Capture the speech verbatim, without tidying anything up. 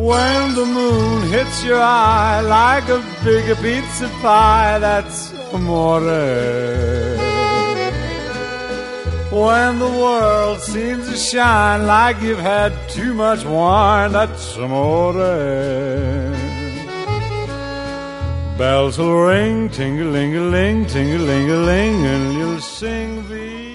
When the moon hits your eye like a big pizza pie, that's amore. When the world seems to shine like you've had too much wine, that's amore. Bells will ring, ting-a-ling-a-ling, ting-a-ling-a-ling, and you'll sing the